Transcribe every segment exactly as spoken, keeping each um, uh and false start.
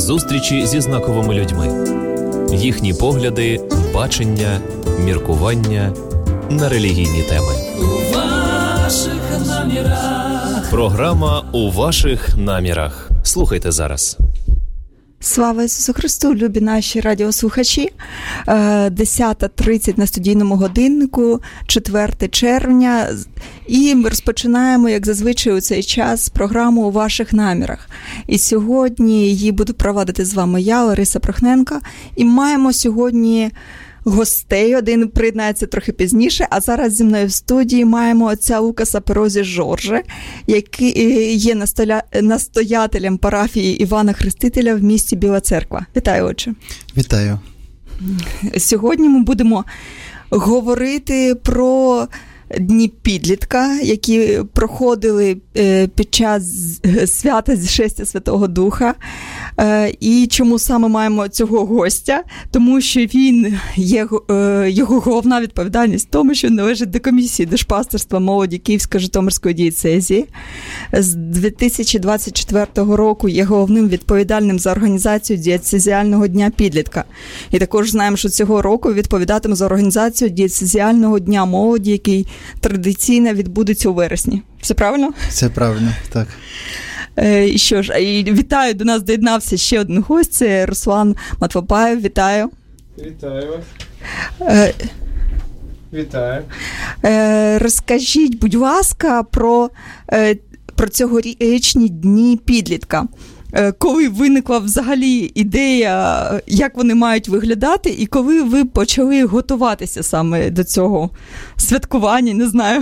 Зустрічі зі знаковими людьми. Їхні погляди, бачення, міркування на релігійні теми. У ваших намірах. Програма «У ваших намірах». Слухайте зараз. Слава Ісусу Христу, любі наші радіослухачі. десята тридцять на студійному годиннику, четверте червня. І ми розпочинаємо, як зазвичай, у цей час програму «У ваших намірах». І сьогодні її буду проводити з вами я, Лариса Прохненко. І маємо сьогодні гостей. Один приєднається трохи пізніше, а зараз зі мною в студії маємо отця Лукаса Перозі Жорже, який є настоя... настоятелем парафії Івана Хрестителя в місті Біла Церква. Вітаю, отче. Вітаю. Сьогодні ми будемо говорити про Дні підлітка, які проходили під час свята зішестя Святого Духа. І чому саме маємо цього гостя? Тому що він є, його головна відповідальність в тому, що належить до комісії душпастерства молоді Київсько-Житомирської дієцезії. З дві тисячі двадцять четвертого року є головним відповідальним за організацію дієцезіального дня підлітка. І також знаємо, що цього року відповідатиме за організацію дієцезіального дня молоді, який традиційно відбудеться у вересні. Все правильно? Все правильно, так. І що ж, і вітаю, до нас доєднався ще один гость, це Руслан Матвопаєв. Вітаю. Вітаю вас. Е, Вітаю. Е, розкажіть, будь ласка, про, е, про цьогорічні Дні підлітка. Е, коли виникла взагалі ідея, як вони мають виглядати, і коли ви почали готуватися саме до цього святкування, не знаю.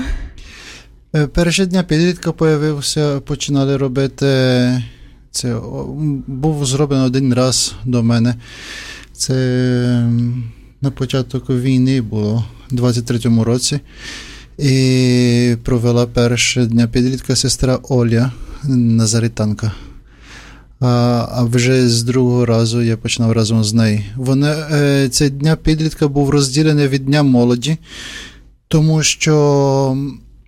Перші дня підлітка появився, починали робити, це був зроблено один раз до мене. Це на початок війни було, у двадцять третьому році. І провела перші дня підлітка сестра Оля, назаританка. А, а вже з другого разу я починав разом з нею. Вона, цей дня підлітка був розділений від Дня молоді, тому що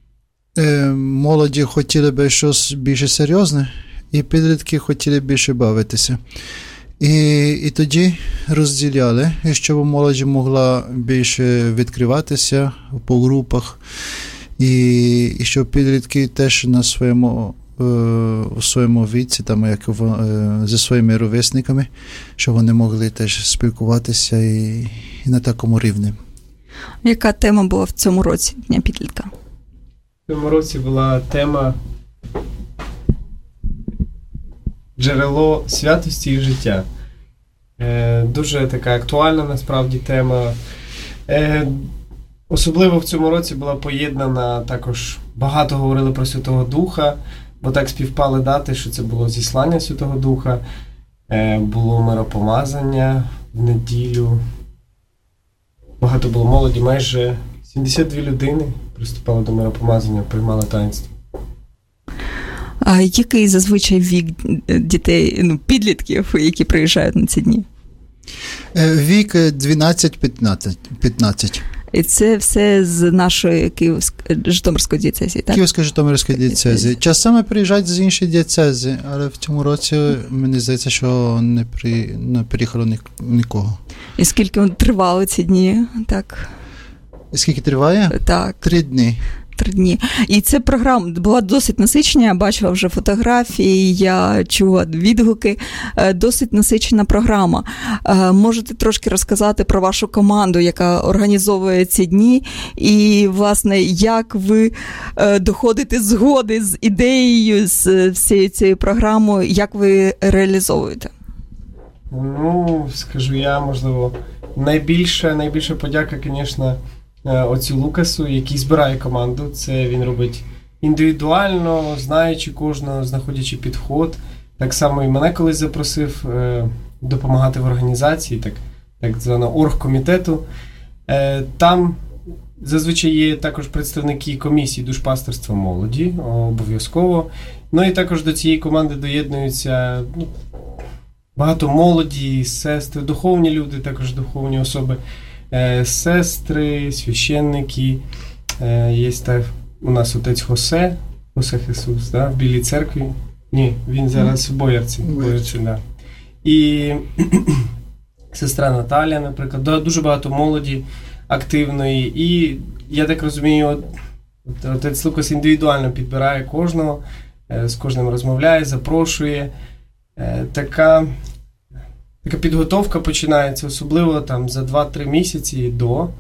молоді хотіли би щось більше серйозне, і підлітки хотіли більше бавитися. І, і тоді розділяли, щоб молоді могла більше відкриватися по групах, і, і щоб підлітки теж на своєму, у своєму віці, там, як зі своїми ровесниками, щоб вони могли теж спілкуватися і, і на такому рівні. Яка тема була в цьому році Дня підлітка? В цьому році була тема «Джерело святості і життя». Е, дуже така актуальна, насправді, тема. Е, особливо в цьому році була поєднана також, багато говорили про Святого Духа, бо так співпали дати, що це було зіслання Святого Духа, е, було миропомазання в неділю. Багато було молоді, майже сімдесят дві людини приступали до миропомазання, приймали таїнство. А який зазвичай вік дітей, ну, підлітків, які приїжджають на ці дні? Вік дванадцять-п'ятнадцять. І це все з нашої Київсько-Житомирської дієцезії, так? Київсько-Житомирської дієцезії. Часами приїжджають з іншої дієцезії, але в цьому році, мені здається, що не, при... не приїхало нікого. І скільки тривали ці дні, так? Скільки триває? Так. Три дні. Три дні. І ця програма була досить насичена, я бачила вже фотографії, я чула відгуки, досить насичена програма. Можете трошки розказати про вашу команду, яка організовує ці дні, і, власне, як ви доходите згоди з ідеєю, з всією цією програмою, як ви реалізовуєте? Ну, скажу я, можливо, найбільша, найбільша подяка, звісно, отцю Лукасу, який збирає команду. Це він робить індивідуально, знаючи кожного, знаходячи підход. Так само і мене колись запросив е, допомагати в організації, так, так званого оргкомітету. Е, там зазвичай є також представники комісії душпастерства молоді, обов'язково. Ну і також до цієї команди доєднуються, ну, багато молоді, сестри, духовні люди, також духовні особи. Сестри, священники, є так, у нас отець Хосе, Хосе Хесус, да, в Білій церкві. Ні, він зараз в Боярці. Боярці, да. І сестра Наталія, наприклад, дуже багато молоді активної. І, я так розумію, отець Лукас індивідуально підбирає кожного, з кожним розмовляє, запрошує. Така, така підготовка починається, особливо там за два-три місяці до.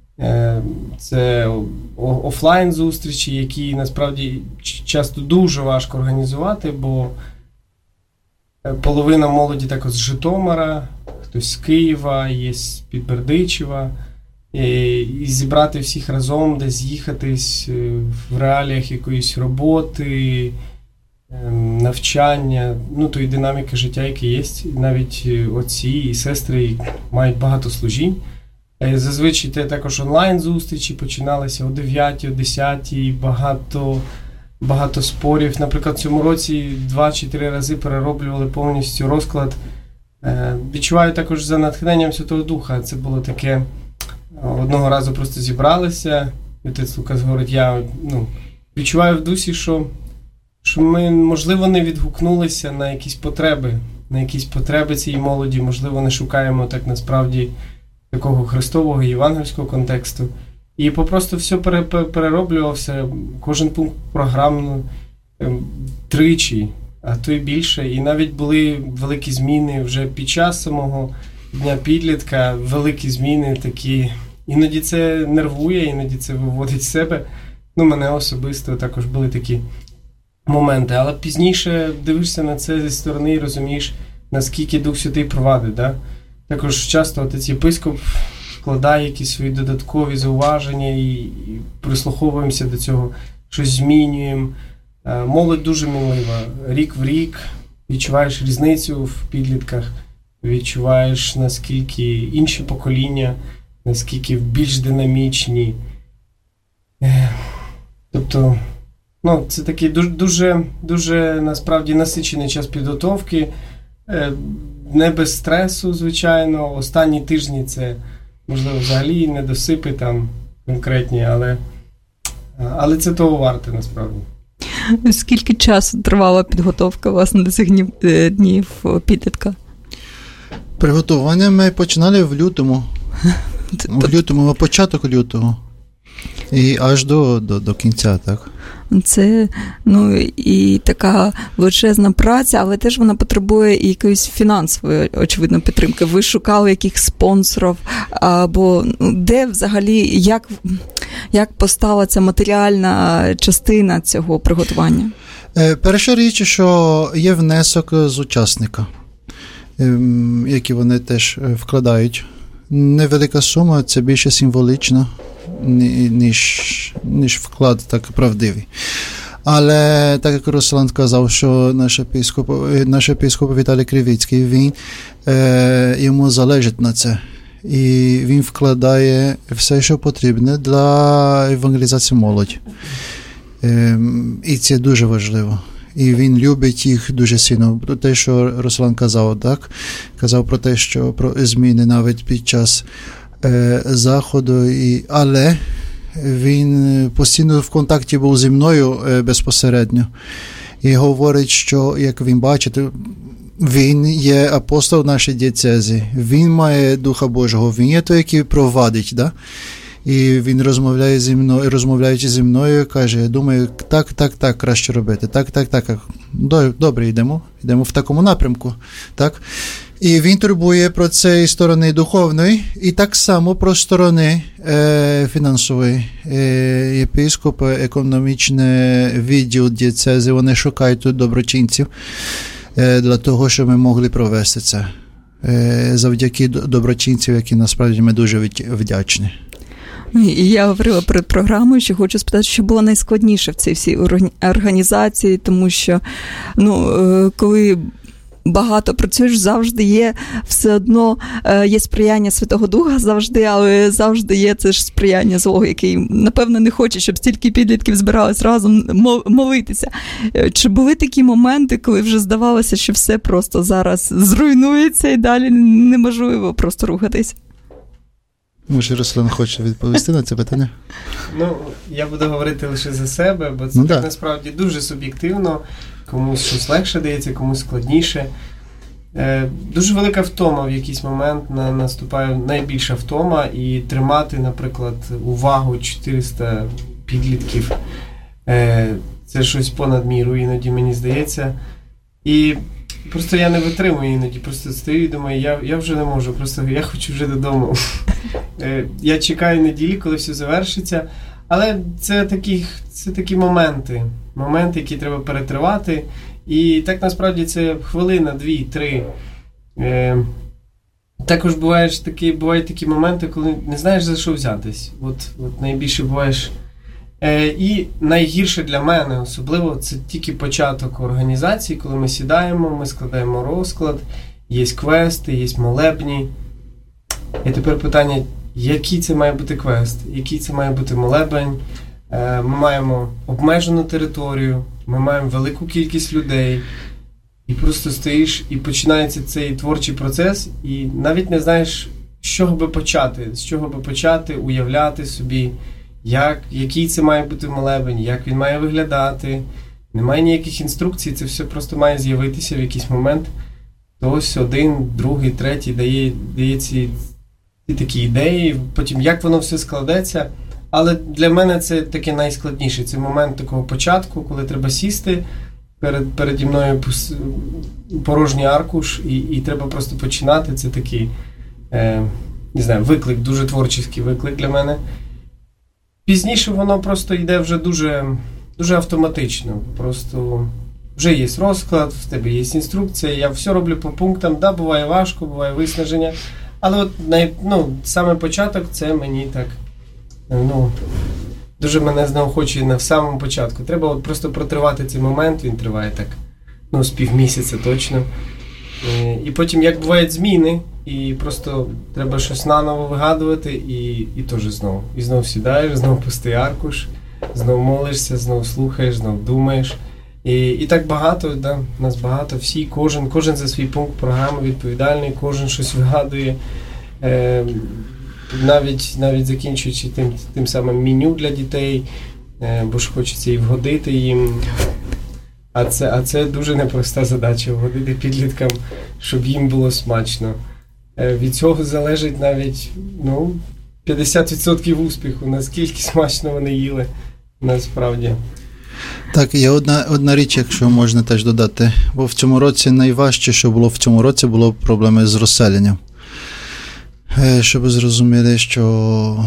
Це офлайн-зустрічі, які насправді часто дуже важко організувати, бо половина молоді також з Житомира, хтось з Києва, є з Підбердичева. І, і зібрати всіх разом, десь з'їхатись в реаліях якоїсь роботи, навчання, ну, тої динаміки життя, яке є. Навіть отці і сестри мають багато служінь. Зазвичай це також онлайн-зустрічі починалися о дев'ятій, о десятій, багато, багато спорів. Наприклад, в цьому році два чи три рази перероблювали повністю розклад. Відчуваю також за натхненням Святого Духа. Це було таке, одного разу просто зібралися, і отець Лукас говорить, я ну, відчуваю в дусі, що, що ми, можливо, не відгукнулися на якісь потреби, на якісь потреби цієї молоді, можливо, не шукаємо так насправді такого христового євангельського контексту. І попросту все перероблювався, кожен пункт програмно тричі, а то й більше. І навіть були великі зміни вже під час самого Дня підлітка, великі зміни такі. Іноді це нервує, іноді це виводить з себе. Ну, мене особисто також були такі моменти. Але пізніше дивишся на це зі сторони і розумієш, наскільки Дух Святий провадить, да? Також часто отець єпископ вкладає якісь свої додаткові зауваження і, і прислуховуємося до цього, щось змінюємо. Молодь дуже мінлива. Рік в рік відчуваєш різницю в підлітках, відчуваєш, наскільки інші покоління, наскільки більш динамічні. Тобто, ну, це такий дуже, дуже, дуже насправді насичений час підготовки. Не без стресу, звичайно. Останні тижні це, можливо, взагалі недосипи там конкретні, але, але це того варте, насправді. Скільки часу тривала підготовка, власне, до цих днів, днів підлітка? Приготування ми починали в лютому. В лютому, початок лютого. І аж до, до, до кінця, так. Це, ну, і така величезна праця, але теж вона потребує і якоїсь фінансової, очевидно, підтримки. Ви шукали яких спонсорів, або ну, де взагалі, як, як постала ця матеріальна частина цього приготування? Перша річ, що є внесок з учасника, який вони теж вкладають. Невелика сума, це більше символічно, ніж, ніж вклад так правдивий. Але, так як Руслан казав, що наш епископ, наш епископ Віталій Кривицький, він, е, йому залежить на це. І він вкладає все, що потрібне для евангелізації молоді. Е, і це дуже важливо. І він любить їх дуже сильно. Те, що Руслан казав, так? Казав про те, що про зміни навіть під час е, заходу. І, але він постійно в контакті був зі мною е, безпосередньо. І говорить, що, як він бачить, він є апостол в нашій дієцезі. Він має Духа Божого. Він є той, який провадить, да? І він розмовляє зі мною, розмовляючи зі мною, каже, я думаю, так, так, так, краще робити, так, так, так, добре, йдемо, йдемо в такому напрямку, так. І він турбує про це і сторони духовної, і так само про сторони е, фінансової. Е, єпископ, економічний відділ дієцези, вони шукають тут доброчинців е, для того, щоб ми могли провести це. Е, завдяки доброчинців, які насправді ми дуже вдячні. І я говорила перед програмою, що хочу спитати, що було найскладніше в цій всій організації, тому що, ну, коли багато працюєш, завжди є все одно, є сприяння Святого Духа завжди, але завжди є це ж сприяння злого, який, напевно, не хоче, щоб стільки підлітків збирались разом молитися. Чи були такі моменти, коли вже здавалося, що все просто зараз зруйнується і далі неможливо просто рухатись? Може, Руслан хоче відповісти на це питання? Ну, я буду говорити лише за себе, бо це ну, так, насправді дуже суб'єктивно. Комусь щось легше дається, комусь складніше. Дуже велика втома в якийсь момент наступає, найбільша втома, і тримати, наприклад, увагу чотириста підлітків це щось понад міру, іноді мені здається. І просто я не витримую іноді, просто стою і думаю, я, я вже не можу, просто я хочу вже додому. Я чекаю неділі, коли все завершиться, але це такі, це такі моменти, моменти, які треба перетривати. І так насправді це хвилина, дві, три. Е, також буваєш такі, бувають такі моменти, коли не знаєш, за що взятись. От, от найбільше буваєш. Е, і найгірше для мене особливо це тільки початок організації, коли ми сідаємо, ми складаємо розклад, є квести, є молебні. І тепер питання, який це має бути квест, який це має бути молебень. Е, ми маємо обмежену територію, ми маємо велику кількість людей, і просто стоїш, і починається цей творчий процес, і навіть не знаєш, з чого би почати, з чого би почати, уявляти собі, як, який це має бути молебень, як він має виглядати. Немає ніяких інструкцій, це все просто має з'явитися в якийсь момент. То ось один, другий, третій дає, дає ці, ці такі ідеї, потім як воно все складеться. Але для мене це таке найскладніше. Це момент такого початку, коли треба сісти, перед, переді мною порожній аркуш, і, і треба просто починати. Це такий, е, не знаю, виклик, дуже творчий виклик для мене. Пізніше воно просто йде вже дуже, дуже автоматично. Просто вже є розклад, в тебе є інструкція, я все роблю по пунктам. Да, буває важко, буває виснаження, але от най, ну, саме початок це мені так, ну, дуже мене знаохочує на самому початку. Треба от просто протривати цей момент, він триває так, ну, з півмісяця точно. І потім, як бувають зміни, і просто треба щось наново вигадувати, і, і теж знову. І знову сідаєш, знову пустий аркуш, знову молишся, знову слухаєш, знову думаєш. І, і так багато, да, нас багато, всі, кожен, кожен за свій пункт програми відповідальний, кожен щось вигадує. Е, навіть, навіть закінчуючи тим, тим самим меню для дітей, е, бо ж хочеться і вгодити їм. А це, а це дуже непроста задача, вгодити підліткам, щоб їм було смачно. Е, від цього залежить навіть, ну, п'ятдесят відсотків успіху, наскільки смачно вони їли, насправді. Так, є одна, одна річ, якщо можна теж додати, бо в цьому році найважче, що було в цьому році, було проблеми з розселенням. Е, щоб зрозуміли, що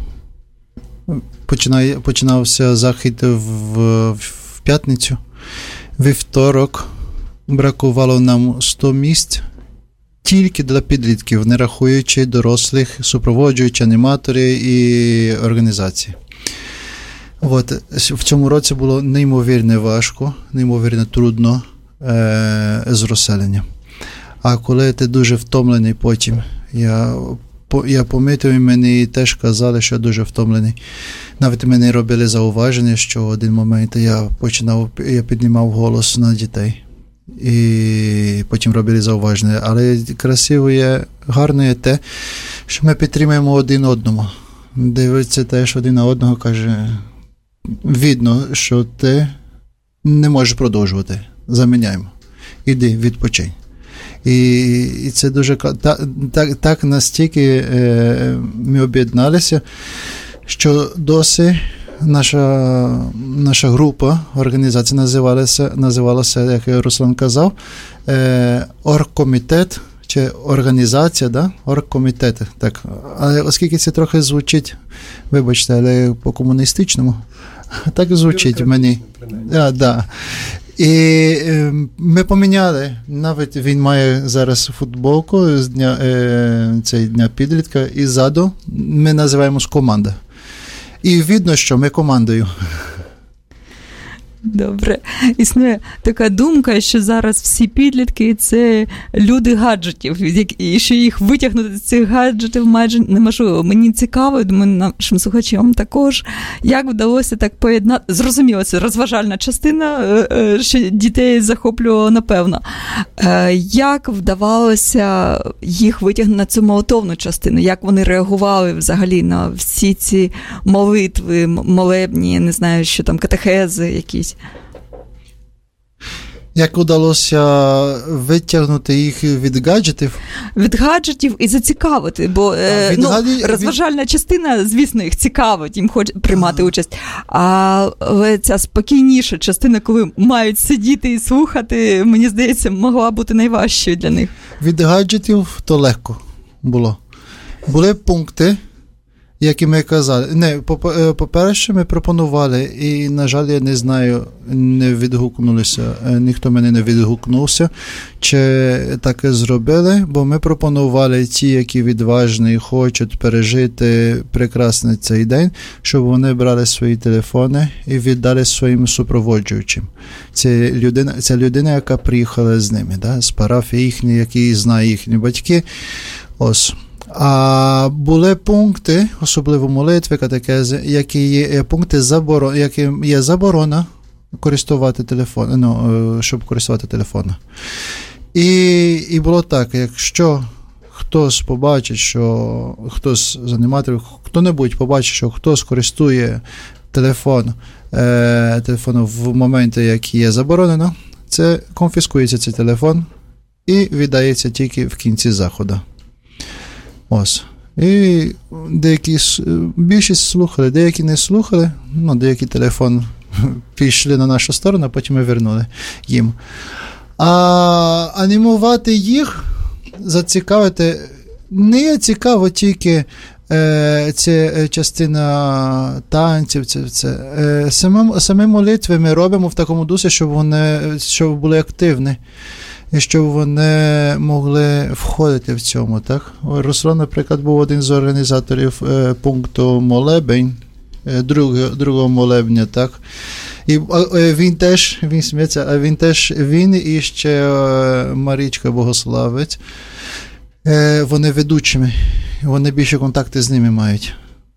починає, починався захід в, в п'ятницю. Вівторок бракувало нам сто місць тільки для підлітків, не рахуючи дорослих, супроводжуючи аніматори і організації. От, в цьому році було неймовірно важко, неймовірно трудно е, з розселенням. А коли ти дуже втомлений потім, я, по, я помітив, і мені теж казали, що я дуже втомлений. Навіть мені робили зауваження, що в один момент я починав, я піднімав голос на дітей. І потім робили зауваження. Але красиво є, гарно є те, що ми підтримуємо один одному. Дивиться теж один на одного, каже, видно, що ти не можеш продовжувати. Заміняємо. Іди, відпочинь. І, і це дуже так, так, так настільки е, ми об'єдналися, що досі наша, наша група, організація називалася, називалася, як Руслан казав, е, оргкомітет, чи організація, да? Оргкомітет. Так. Але оскільки це трохи звучить, вибачте, але по-комуністичному, так звучить мені. Да, да. І е, ми поміняли, навіть він має зараз футболку з дня, е, цей дня підлітка, і ззаду ми називаємо команда. І видно, що ми командою. Добре. Існує така думка, що зараз всі підлітки – це люди гаджетів, і що їх витягнути з цих гаджетів майже неможливо. Мені цікаво, думаю, нашим слухачам також, як вдалося так поєднати. Зрозуміло, це розважальна частина, що дітей захоплювало, напевно. Як вдавалося їх витягнути на цю молитовну частину? Як вони реагували взагалі на всі ці молитви, молебні, не знаю, що там, катехези якісь? Як вдалося витягнути їх від гаджетів? Від гаджетів і зацікавити, бо е, ну, гаджет... розважальна частина, звісно, їх цікавить, їм хоче приймати ага. участь. Але ця спокійніша частина, коли мають сидіти і слухати, мені здається, могла бути найважчою для них. Від гаджетів то легко було. Були пункти, як і ми казали. Не, по-перше, ми пропонували, і, на жаль, я не знаю, не відгукнулися, ніхто мене не відгукнувся, чи так і зробили, бо ми пропонували ті, які відважні, хочуть пережити прекрасний цей день, щоб вони брали свої телефони і віддали своїм супроводжуючим. Це людина, це людина, яка приїхала з ними, да, з парафії їхні, які знає їхні батьки. Ось. А були пункти, особливо молитви, катехези, які є пункти заборо, які є заборона користувати телефон, ну, щоб користувати телефоном. І, і було так, якщо хтось побачить, що хтось з аніматорів, хто-небудь побачить, що хтось користує телефон, е, телефоном в моменті, який є заборонено, це конфіскується цей телефон і віддається тільки в кінці заходу. Ось. І деякі, більшість слухали, деякі не слухали, ну, деякі телефон пішли на нашу сторону, а потім ми вернули їм. А анімувати їх, зацікавити, не цікаво тільки е, ця частина танців, це, це. Е, саме, саме молитви ми робимо в такому дусі, щоб вони щоб були активні. І щоб вони могли входити в цьому, так? Руслан, наприклад, був один з організаторів е, пункту молебень, е, другого, другого молебня, так? І е, він теж, він сміється, а він теж, він і ще е, Марічка Богославець, е, вони ведучими, вони більше контакти з ними мають.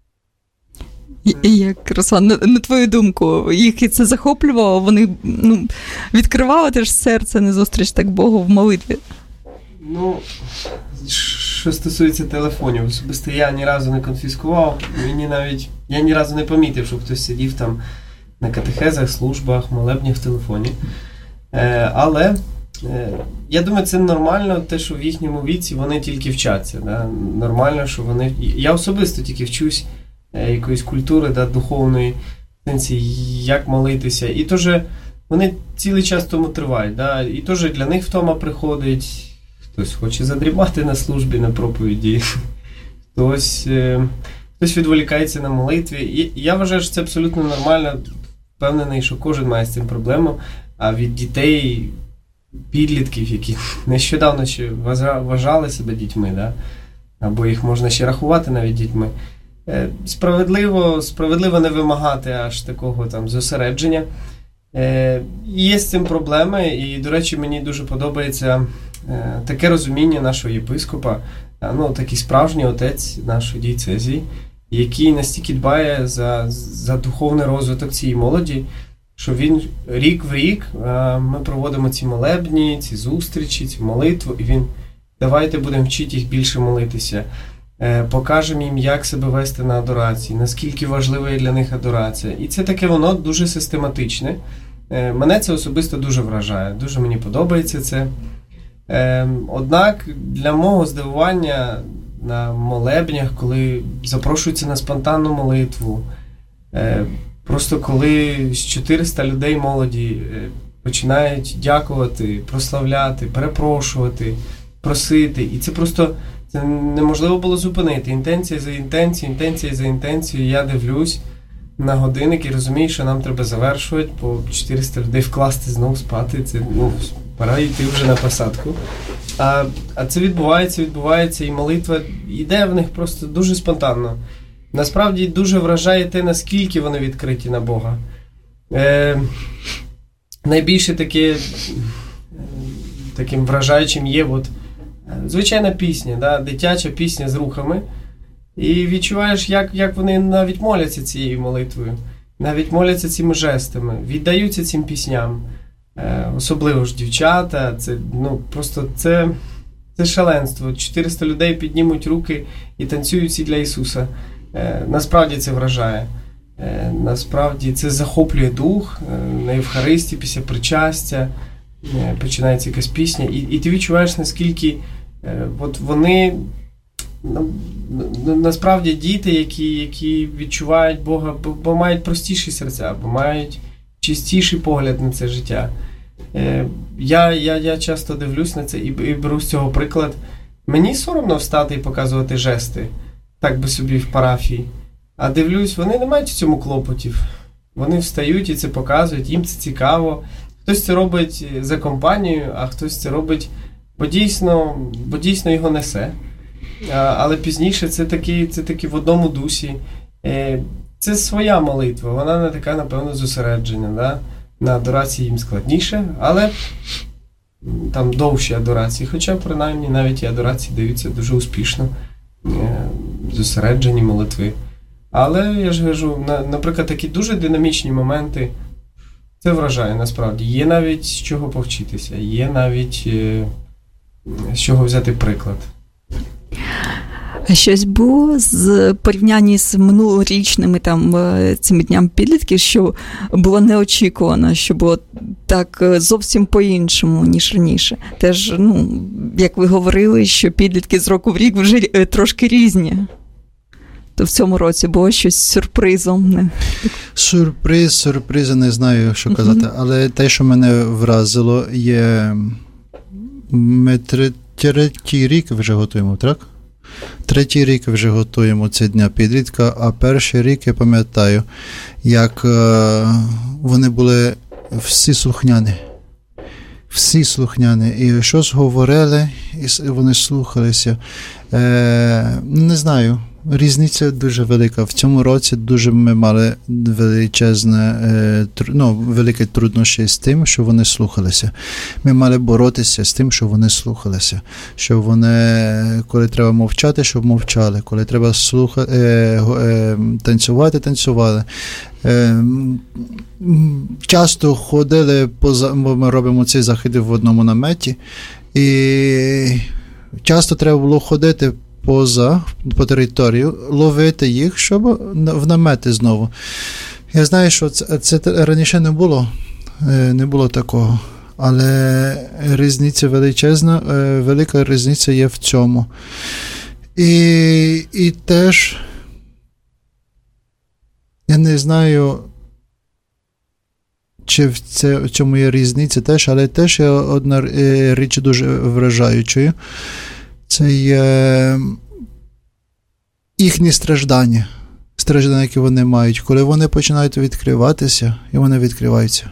І як, Руслан, на, на твою думку, їх це захоплювало, вони ну, відкривали теж серце на зустріч так Богу в молитві? Ну, що стосується телефонів, особисто я ні разу не конфіскував, мені навіть, я ні разу не помітив, що хтось сидів там на катехезах, службах, молебнях в телефоні. Е, але е, я думаю, це нормально, те, що в їхньому віці вони тільки вчаться. Да? Нормально, що вони... Я особисто тільки вчусь якоїсь культури, да, духовної, як молитися. І теж вони цілий час тому тривають. Да? І теж для них втома приходить, хтось хоче задрімати на службі, на проповіді, хтось, е, хтось відволікається на молитві. І я вважаю, що це абсолютно нормально, впевнений, що кожен має з цим проблему, а від дітей, підлітків, які нещодавно ще вважали себе дітьми, да? Або їх можна ще рахувати навіть дітьми, Справедливо, справедливо не вимагати аж такого там зосередження. Е, є з цим проблеми, і, до речі, мені дуже подобається е, таке розуміння нашого єпископа, ну, такий справжній отець нашої дієцезії, який настільки дбає за, за духовний розвиток цієї молоді, що він рік в рік е, ми проводимо ці молебні, ці зустрічі, ці молитву, і він, давайте будемо вчити їх більше молитися. Покажемо їм, як себе вести на адорації, наскільки важлива є для них адорація. І це таке воно дуже систематичне. Мене це особисто дуже вражає, дуже мені подобається це. Однак для мого здивування на молебнях, коли запрошуються на спонтанну молитву, просто коли з чотириста людей молоді починають дякувати, прославляти, перепрошувати, просити, і це просто це неможливо було зупинити. Інтенція за інтенцією, інтенція за інтенцією. Я дивлюсь на годинник і розумію, що нам треба завершувати, по чотириста людей вкласти, знову спати. Це, ну, пора йти вже на посадку. А, а це відбувається, відбувається, і молитва йде в них просто дуже спонтанно. Насправді дуже вражає те, наскільки вони відкриті на Бога. Е, найбільше таке, таким вражаючим є от, звичайна пісня, да, дитяча пісня з рухами. І відчуваєш, як, як вони навіть моляться цією молитвою, навіть моляться цими жестами, віддаються цим пісням. Е, особливо ж дівчата, це, ну, просто це, це шаленство. чотириста людей піднімуть руки і танцюють всі для Ісуса. Е, насправді це вражає. Е, насправді це захоплює дух, е, на Євхаристії, після причастя. починається якась пісня, і, і ти відчуваєш, наскільки е, от вони на, насправді діти, які, які відчувають Бога, бо, бо мають простіші серця, бо мають чистіший погляд на це життя. Е, я, я, я часто дивлюсь на це і, і беру з цього приклад. Мені соромно встати і показувати жести, так би собі в парафії. А дивлюсь, вони не мають в цьому клопотів. Вони встають і це показують, їм це цікаво. Хтось це робить за компанію, а хтось це робить, бо дійсно, бо дійсно його несе. А, але пізніше це таки, це таки в одному дусі. Е, це своя молитва, вона не така, напевно, зосереджена. Да? На адорації їм складніше, але там довші адорації, хоча принаймні навіть і адорації даються дуже успішно, е, зосереджені молитви. Але я ж кажу, на, наприклад, такі дуже динамічні моменти, це вражає насправді. Є навіть з чого повчитися, є навіть е, з чого взяти приклад. А щось було з порівнянні з минулорічними там цими днями підлітків, що було неочікувано, що було так зовсім по-іншому, ніж раніше. Теж, ну, як ви говорили, що підлітки з року в рік вже трошки різні. То в цьому році було щось сюрпризом. Сюрприз, сюрпризи, не знаю, що казати. Mm-hmm. Але те, що мене вразило, є... Ми третій рік вже готуємо, так? Третій рік вже готуємо це Дня підлітка, а перший рік, я пам'ятаю, як е, вони були всі слухняні. Всі слухняні. І щось говорили, і вони слухалися. Е, не знаю, різниця дуже велика. В цьому році дуже ми мали величезне, ну, великі труднощі з тим, що вони слухалися. Ми мали боротися з тим, що вони слухалися. Що вони, коли треба мовчати, щоб мовчали. Коли треба слухати, танцювати, танцювали. Часто ходили, поза, ми робимо ці заходи в одному наметі, і часто треба було ходити поза, по територію, ловити їх, щоб в намети знову. Я знаю, що це, це раніше не було, не було такого, але різниця величезна, велика різниця є в цьому. І, і теж, я не знаю, чи в, це, в цьому є різниця теж, але теж є одна річ дуже вражаючою. Це є їхні страждання, страждання, які вони мають. Коли вони починають відкриватися, і вони відкриваються.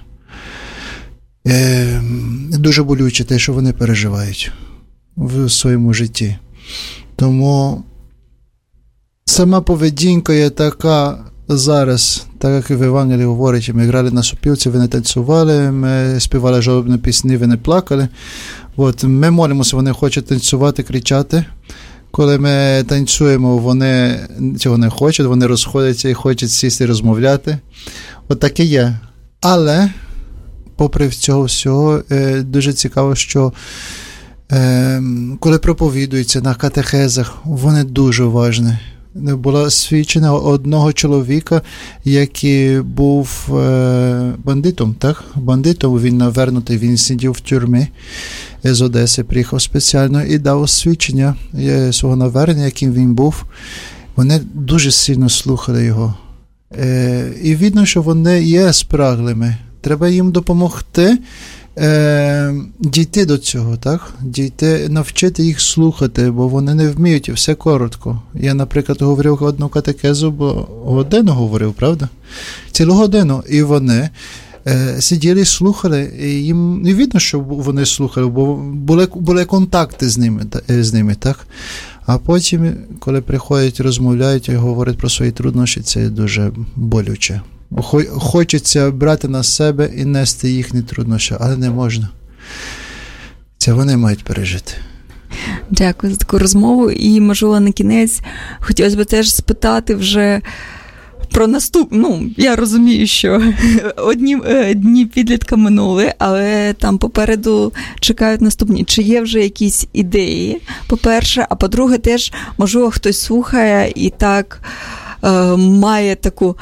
Е, дуже болюче те, що вони переживають в своєму житті. Тому сама поведінка є така зараз, так як і в Євангелії говорить, ми грали на сопілці, ви не танцювали, ми співали жалобні пісні, ви не плакали. От, ми молимося, вони хочуть танцювати, кричати. Коли ми танцюємо, вони цього не хочуть, вони розходяться і хочуть сісти і розмовляти. От так і є. Але, попри цього всього, дуже цікаво, що коли проповідуються на катехезах, вони дуже важні. Була свідчена одного чоловіка, який був бандитом, так? Бандитом, він навернутий, він сидів в тюрмі з Одеси, приїхав спеціально і дав свідчення свого навернення, яким він був. Вони дуже сильно слухали його. І видно, що вони є спраглими. Треба їм допомогти Е, дійти до цього, так? Дійти, навчити їх слухати, бо вони не вміють, все коротко. Я, наприклад, говорив одну катехезу, бо годину говорив, правда? Цілу годину. І вони е, сиділи, слухали, і їм не видно, що вони слухали, бо були, були контакти з ними, з ними, так? А потім, коли приходять, розмовляють і говорять про свої труднощі, це дуже болюче. Хочеться брати на себе і нести їхні труднощі, але не можна. Це вони мають пережити. Дякую за таку розмову. І, можливо, на кінець хотілося б теж спитати вже про наступну. Ну, я розумію, що одні дні підлітка минули, але там попереду чекають наступні. Чи є вже якісь ідеї, по-перше, а по-друге, теж, можливо, хтось слухає і так е, має таку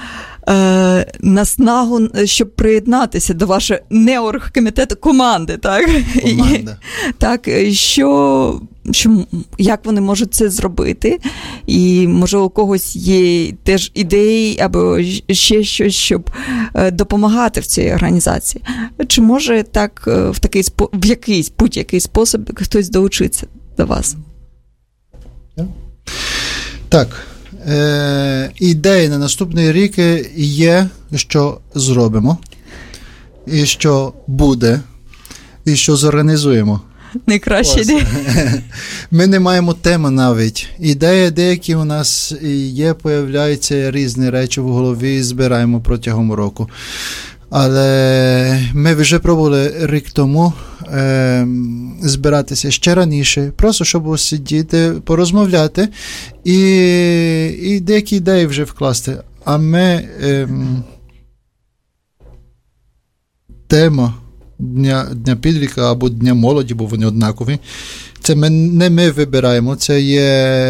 е, наснагу, щоб приєднатися до вашого не оргкомітету, команди, так? Команда. І, так, що, що, як вони можуть це зробити? І, може, у когось є теж ідеї або ще щось, щоб допомагати в цій організації? Чи може так в такий в якийсь будь-який спосіб хтось долучиться до вас? Так. Е, ідеї на наступний рік є, що зробимо, і що буде, і що зорганізуємо. Найкраще ідея. Ми не маємо теми навіть. Ідеї деякі у нас є, появляються різні речі в голові, збираємо протягом року. Але ми вже пробували рік тому е, збиратися ще раніше, просто щоб сидіти, порозмовляти і, і деякі ідеї вже вкласти. А ми е, тема Дня, Дня підлітка або Дня молоді, бо вони однакові, це ми, не ми вибираємо, це є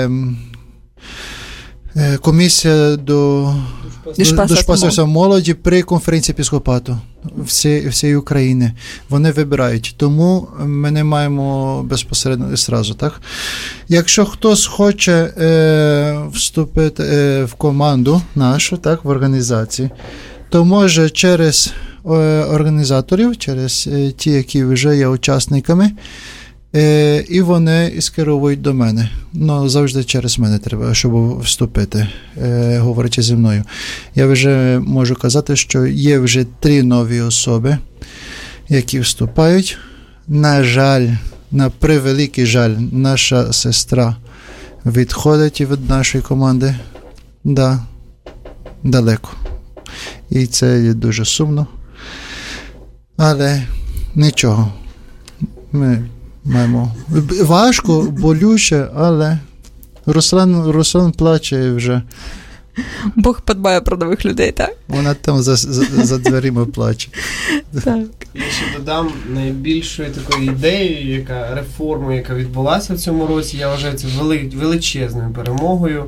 е, комісія до... Душпастерства молоді при конференції епіскопату всієї всі України. Вони вибирають. Тому ми не маємо безпосередньо зразу, так? Якщо хтось хоче е, вступити е, в команду нашу, так, в організації, то може через е, організаторів, через е, ті, які вже є учасниками, Е, і вони скеровують до мене. Ну, завжди через мене треба, щоб вступити, е, говорячи зі мною. Я вже можу казати, що є вже три нові особи, які вступають. На жаль, на превеликий жаль, наша сестра відходить від нашої команди. Да, далеко. І це є дуже сумно. Але нічого. Ми маємо. Важко, болюче, але Руслан, Руслан плаче вже. Бог подбає про нових людей, так? Вона там за, за, за дверима плаче. Так. Я ще додам найбільшою такою ідеєю, яка реформа, яка відбулася в цьому році, я вважаю це вели, величезною перемогою.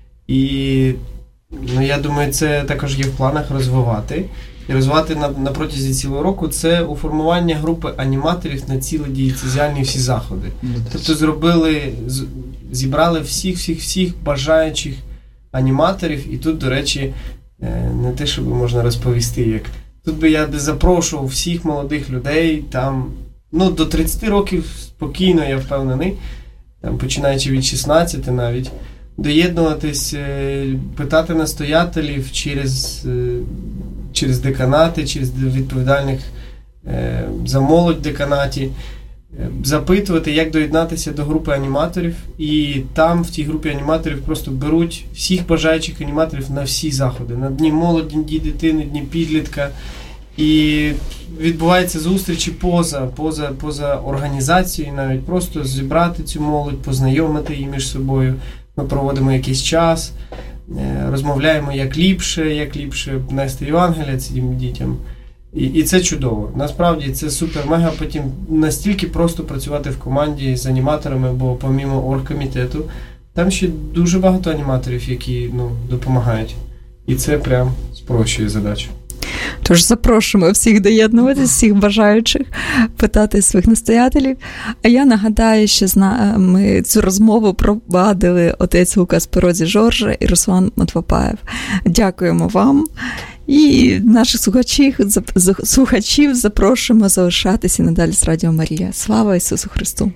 І ну, я думаю, це також є в планах розвивати. І розвивати на, на протязі цілого року, це у формування групи аніматорів на цілі дієцезіальні всі заходи. Тобто зробили, зібрали всіх-всіх-всіх бажаючих аніматорів, і тут, до речі, не те, що можна розповісти, як тут би я запрошував всіх молодих людей, там, ну, до тридцяти років спокійно, я впевнений, там, починаючи від шістнадцяти навіть, доєднуватись, питати настоятелів через, через деканати, через відповідальних за молодь в деканаті, запитувати, як доєднатися до групи аніматорів, і там в тій групі аніматорів просто беруть всіх бажаючих аніматорів на всі заходи, на дні молоді, дні дитини, дні підлітка, і відбуваються зустрічі поза, поза, поза організацією, навіть просто зібрати цю молодь, познайомити її між собою. Ми проводимо якийсь час, розмовляємо, як ліпше, як ліпше нести Євангелія цим дітям. І, і це чудово. Насправді це супер-мега. Потім настільки просто працювати в команді з аніматорами, бо помімо оргкомітету, там ще дуже багато аніматорів, які ну, допомагають. І це прям спрощує задачу. Тож запрошуємо всіх доєднуватися, всіх бажаючих, питати своїх настоятелів. А я нагадаю, що ми цю розмову провадили отець Лукас Перозі Жоржа і Руслан Матвапаєв. Дякуємо вам. І наших слухачів, слухачів запрошуємо залишатися надалі з Радіо Марія. Слава Ісусу Христу!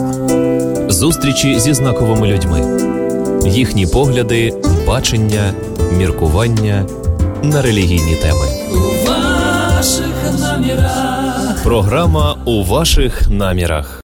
Зустрічі зі знаковими людьми. Їхні погляди, бачення, міркування на релігійні теми. У ваших намірах. Програма «У ваших намірах».